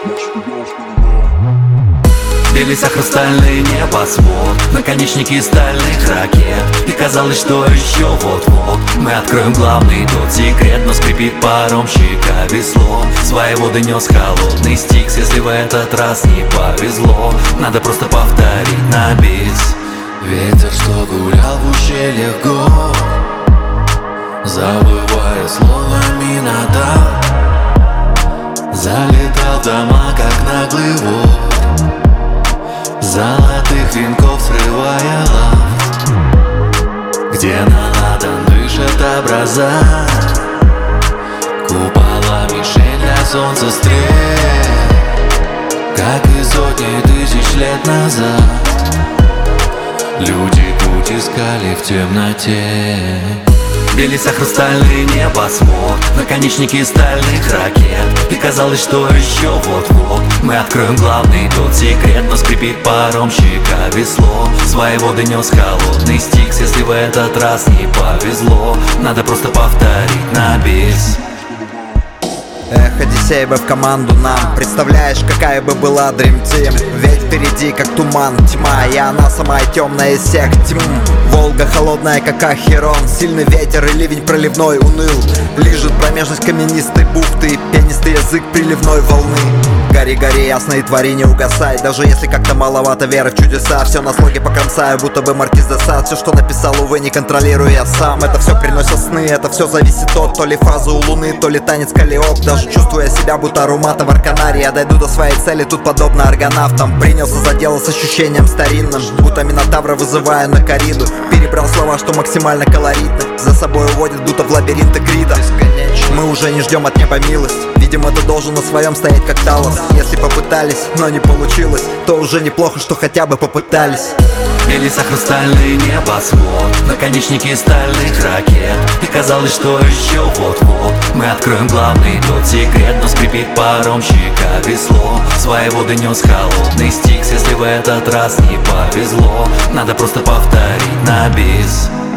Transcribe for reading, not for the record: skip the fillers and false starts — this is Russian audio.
Бились о хрустальный небосвод, наконечники стальных ракет. И казалось, что еще вот-вот мы откроем главный тот секрет. Но скрипит паромщика весло, свои воды нес холодный стикс. Если в этот раз не повезло, надо просто повторить на бис. Ветер, что гулял в ущельях гор, забывая словами надо, залетал в дома, как наглый вор, золотых венков срывая лафт, где на ладан дышат образа, купола мишень для солнца стрел, как и сотни тысяч лет назад. Люди путь искали в темноте. Бились о хрустальный небосвод, наконечники стальных ракет. И казалось, что еще вот-вот мы откроем главный тот секрет. Но скрипит паромщика весло, свои воды нес холодный стикс. Если в этот раз не повезло, надо просто повторить на бис. Эх, Одиссей бы в команду нам. Представляешь, какая бы была Dream Team. Ведь впереди как туман, тьма, и она самая темная из всех тьм. Волга холодная, как Ахерон, сильный ветер и ливень проливной уныл. Лижет промежность каменистой бухты, пенистый язык приливной волны. Гори, гори, ясно, и твори, не угасай. Даже если как-то маловато веры в чудеса, все на слоге покромсаю, будто бы Маркиз де Сад. Все, что написал, увы, не контролирую я сам. Это все приносит сны, это все зависит от то ли фазы у луны, то ли танец Калиоп. Даже чувствуя себя, будто Румата в Арканаре, я дойду до своей цели, тут подобно аргонавтам. Принялся за дело с ощущением старинным, будто Минотавра вызывая на кориду. Перебрал слова, что максимально колоритны, за собой уводит, будто в лабиринты Крида. Мы уже не ждем от неба милость, видимо, ты должен на своем стоять как Талос. Если попытались, но не получилось, то уже неплохо, что хотя бы попытались. Бились о хрустальный небосвод, наконечники стальных ракет. И казалось, что еще вот-вот мы откроем главный тот секрет. Но скрипит паромщика весло, свои воды нес холодный стикс. Если в этот раз не повезло, надо просто повторить на бис.